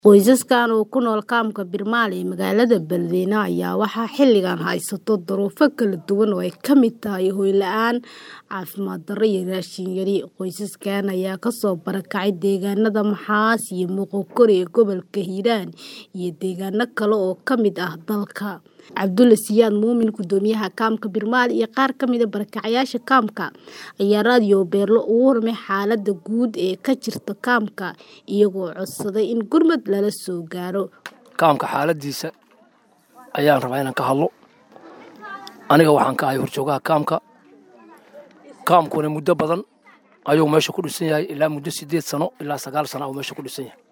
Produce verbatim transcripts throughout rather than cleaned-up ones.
Qoysaskan oo ku nool kaamka Birmaal ee magaalada Beledweyne ayaa waxaa xilligan haysato duruufo kala duwan oo ay ka mid tahay hoy la'aan, caafimaad darro iyo raashin yari. Qoysaskan ayaa ka soo barakacay deegaanada Maxaas iyo Moqokori ee gobolka Hiiraan iyo deegaano kale oo ka mid ah dalka. Cabdulle Siyaad Muumin, gudoomiyaha kaamka Birmaal iyo qaar ka mid ah barakacayaasha kaamka ayaa raadiyo Beerlo ugu warramay xaaladda guud ee ka jirta kaamka, iyagoo codsaday in gurmad lala soo gaaro. Kaamka xaaladiisa ayaan rabaa inaan ka hadlo. Aniga waxaan ka ahay horjoogaha kaamka. Kaamkuna muddo badan ayuu meesha ku dhisan yahay, ilaa muddo sideed sano ilaa sagaal sano ayuu meesha ku dhisan yahay.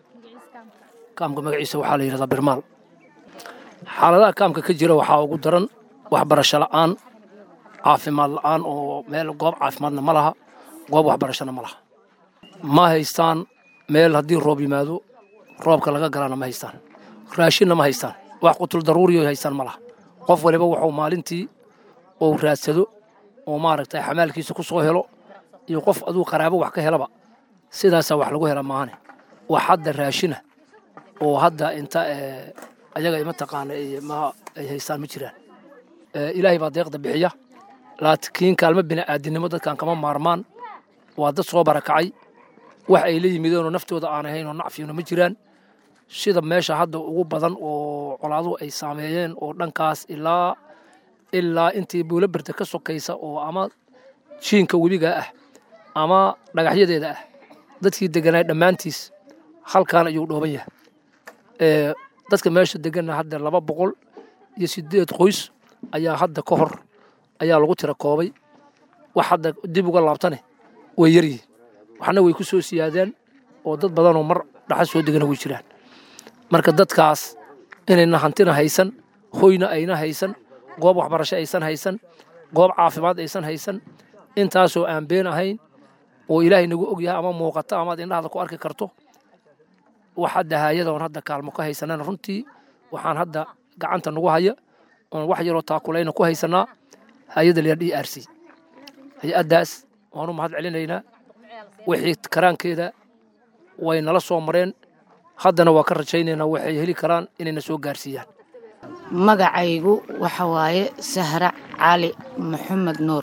Kaamka magaciisa waxaa la yiraahdaa Birmaal. Xaaladaha kaamka ka jira waxaa ugu daran waxbarasho la'aan, caafimaad la'aan oo meel goob caafimaadna ma laha, goob waxbarashana ma laha. Ma haystaan meel haddii roob yimaado roobka laga galana ma haystaan, raashinna ma haystaan, wax qutul daruuriyo haystaan ma laha. Qof waliba wuxuu maalintii oo raadsado oo maaragtay xamaalkiisa ku soo helo iyo qof aduu qaraabo wax ka helaba sidaas wax lagu hela maahane. Wax hadda raashina oo hadda inta ayaga ima taqaan ma ay haystaan ma jiraan. Ilaahay baa deeqda bixiya, laakiin kaalmo bini'aadanimo dadkan kama maarmaan. Waa dad soo barakacay, wax ay la yimideen oo naftooda aan ahayn oo nacfiyuna ma jiraan. Sida meesha hadda ugu badan oo colaadu ay saameeyeen oo dhankaas ilaa ilaa intii buula birta ka sokaysa oo ama jiinka webiga ah ama dhagaxyadeeda ah, dadkii deganaa dhammaantiis halkaan ayuu dhooban yahay. Ee dadka meesha deganna hadda laba boqol iyo sideed qoys ayaa hadda ka hor ayaa lagu tira koobay. Wax hadda dib uga laabtane way yar yihiin, waxna way ku soo siyaadeen oo dad badan oo mar dhaxal soo degana way jiraan. Marka dadkaas inayna hantina haysan, hoyna ayna haysan, goob waxbarasho aysan haysan, goob caafimaad aysan haysan, intaasoo aan been ahayn oo Ilaahay nagu og yahay ama muuqata ama indhaha ku arki karto. Wax hadda hay'adahan hadda kaalmo ka haysanana runtii waxaan hadda gacanta nagu haya oo wax yar oo taakulayna ku haysanaa hay'adda la D R C. Hay'adaas waanu mahad celinaynaa, wixii karaankeeda way nala soo mareen, haddana waa ka rajaynaynaa waxay heli karaan inayna soo gaarsiiyaan. Magacaygu waxa waaye Sahra Cali Maxamed Nuur.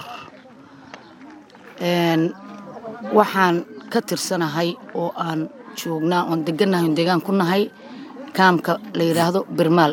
Een waxaan ka tirsanahay oo aan joognaa oo deganahay deegaan ku nahay kaamka la yiraahdo Birmaal.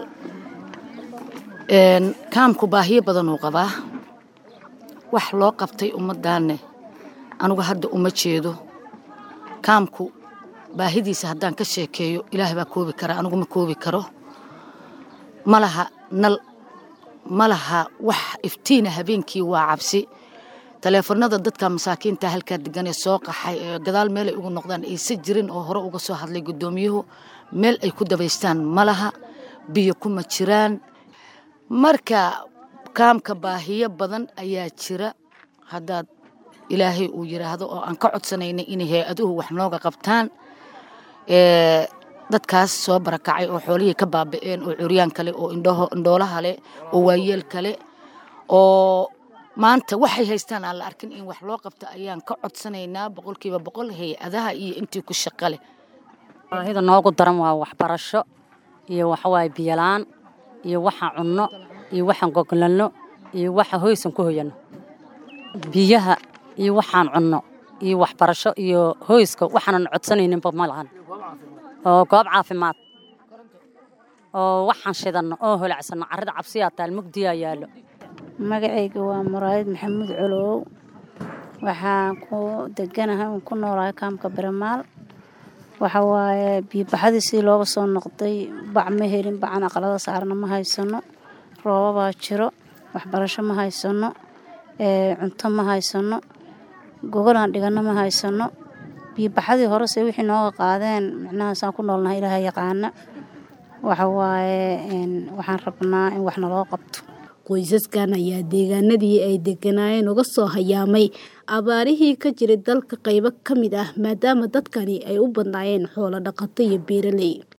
Een kaamku baahiyo badan uu qabaa. Wax loo qabtay ummaddaanne anigu hadda uma jeedo. Kaamku baahidiisa haddaan ka sheekeeyo Ilaahay baa koobi kara, anigu ma koobi karo. Malaha nal, malaha wax iftiina habeenkii waa cabsi. Taleefanada dadka masaakiinta halka degan ee soo qaxay ee gadaal meel ay ugu noqdaan ay si jirin oo hore uga soo hadlay gudoomiyuhu meel ay ku dabaystaan malaha, biyo kuma jiraan. Marka kaamka baahiyo badan ayaa jira. Haddaad Ilaahay uu yiraahdo oo aan ka codsanaynay in hay'aduhu wax nooga qabtaan ee dadkaas soo barakacay oo xoolihii ka baaba'een oo curyaan kale oo indhaho indhoolaha leh oo waayeel kale oo maanta waxay haystaan aan la arkin in wax loo qabto ayaan ka codsanaynaa boqolkiiba boqol hay'adaha iyo intii ku shaqo leh. Baahida noogu daran waa waxbarasho iyo waxa waay biyo la'aan iyo waxa cunno iyo waxaan goglanno iyo waxa hoysan ku hoyano. Biyaha iyo waxaan cunno iyo waxbarasho iyo hoyska waxaan codsanaynin ma lahan. oo goob caafimaad oo waxaan shidanno oo holacsanno carrada cabsiya taal mugdiya yaalo. Magacaygu waa Muraayid Maxamuud Colow. Waxaan ku deganahay ku noolahay kaamka Birmaal. Waxa waaye biyo baxadiisii looga soo noqday, bac ma helin, bacana qalada saarna ma haysano, roob baa jiro, waxbarasho ma haysano, ee cunto ma haysano, gogolaan dhigana ma haysano. biyo baxadii hore se wixii nooga qaadeen macnaha saan ku noolnahay Ilaahay yaqaana. Waxa waaye in waxaan rabnaa in wax naloo qabto. Qoysaskan ayaa deegaanadii ay deganaayeen uga soo hayaamay abaarihii ka jiray dalka qaybo ka mid ah, maadaama dadkani ay u badnaayeen xoolo dhaqato iyo beeraley.